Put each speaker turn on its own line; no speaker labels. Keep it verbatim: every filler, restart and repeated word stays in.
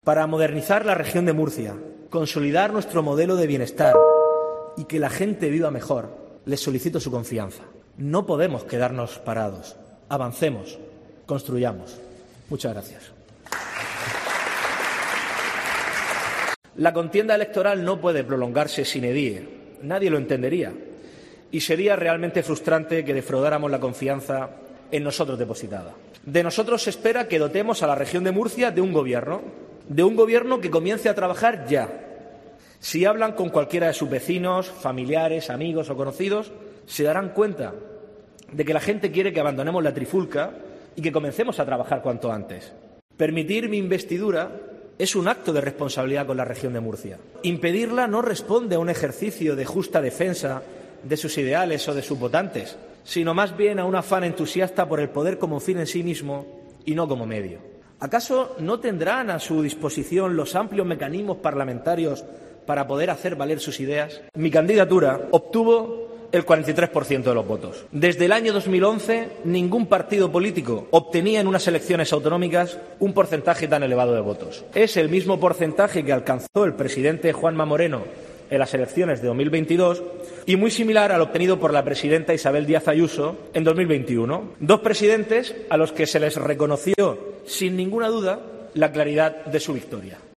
para modernizar la región de Murcia, consolidar nuestro modelo de bienestar y que la gente viva mejor, les solicito su confianza. No podemos quedarnos parados. Avancemos, construyamos. Muchas gracias. La contienda electoral no puede prolongarse sine die. Nadie lo entendería. Y sería realmente frustrante que defraudáramos la confianza en nosotros depositada. De nosotros se espera que dotemos a la región de Murcia de un gobierno, de un gobierno que comience a trabajar ya. Si hablan con cualquiera de sus vecinos, familiares, amigos o conocidos, se darán cuenta de que la gente quiere que abandonemos la trifulca y que comencemos a trabajar cuanto antes. Permitir mi investidura es un acto de responsabilidad con la región de Murcia. Impedirla no responde a un ejercicio de justa defensa de sus ideales o de sus votantes, sino más bien a un afán entusiasta por el poder como fin en sí mismo y no como medio. ¿Acaso no tendrán a su disposición los amplios mecanismos parlamentarios para poder hacer valer sus ideas? Mi candidatura obtuvo el cuarenta y tres por ciento de los votos. Desde el año dos mil once, ningún partido político obtenía en unas elecciones autonómicas un porcentaje tan elevado de votos. Es el mismo porcentaje que alcanzó el presidente Juanma Moreno en las elecciones de dos mil veintidós y muy similar al obtenido por la presidenta Isabel Díaz Ayuso en dos mil veintiuno. Dos presidentes a los que se les reconoció, sin ninguna duda, la claridad de su victoria.